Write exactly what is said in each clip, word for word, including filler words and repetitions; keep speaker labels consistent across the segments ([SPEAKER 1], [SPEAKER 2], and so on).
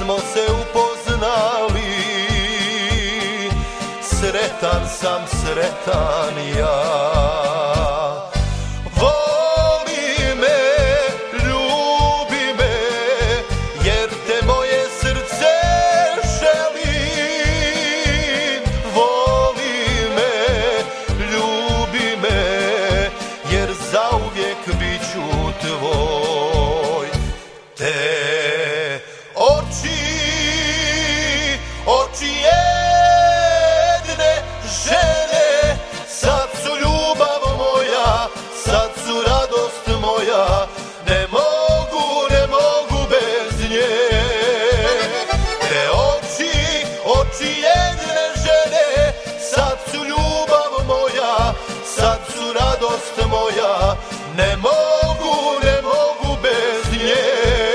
[SPEAKER 1] smo se upoznali, sretan sam, sretan ja. Voli me, ljubi me, jer te moje srce želi. Voli me, ljubi me, jer zauvijek bit ću tvoj. Te oči, oči jedne žene, sad su ljubav moja, sad su radost moja, ne mogu, ne mogu bez nje. Te oči, oči jedne žene, sad su ljubav moja, sad su radost moja, ne mogu, ne mogu bez nje.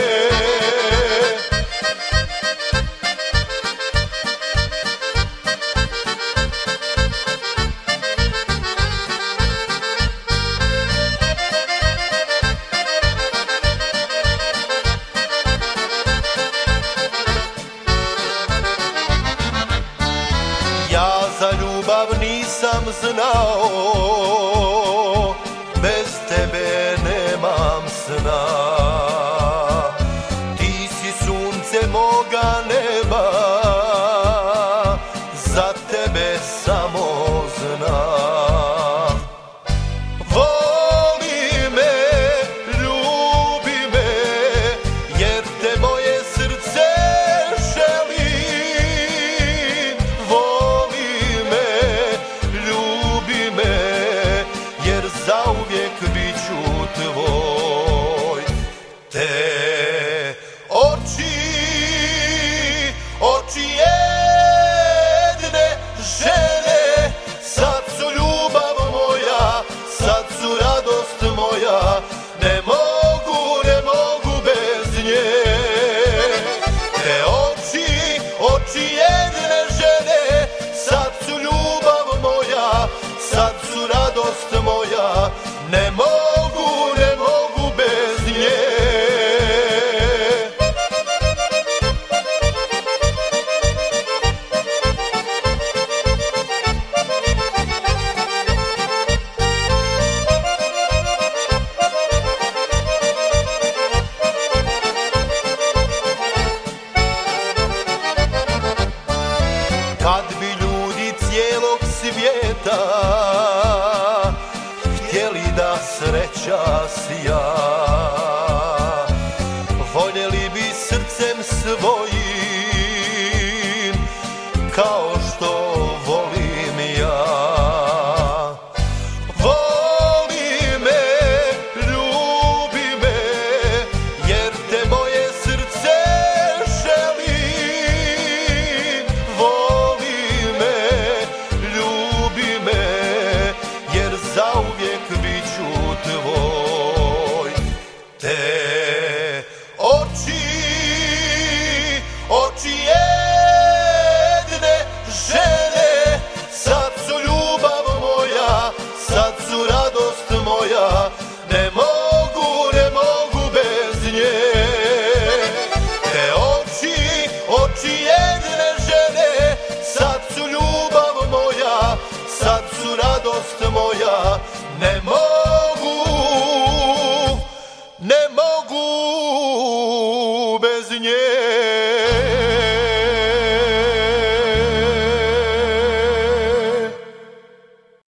[SPEAKER 1] Ja za ljubav nisam znao, bez tebe nemam sna. Ti si sunce moga neba, za tebe samo znam. Voli me, ljubi me, jer te moje srce želi. Voli me, ljubi me, jer zauvijek bit ću tvoj. Te oči, oči jedne žene, sad su ljubav moja, sad su radost moja, ne mogu, ne mogu bez nje. Te oči, oči jedne žene, sad su ljubav moja, sad su radost moja, ne mogu, ne mogu bez nje. Kad bi ljudi cijelog svijeta htjeli da sreća sja, voljeli bi srcem svojim kao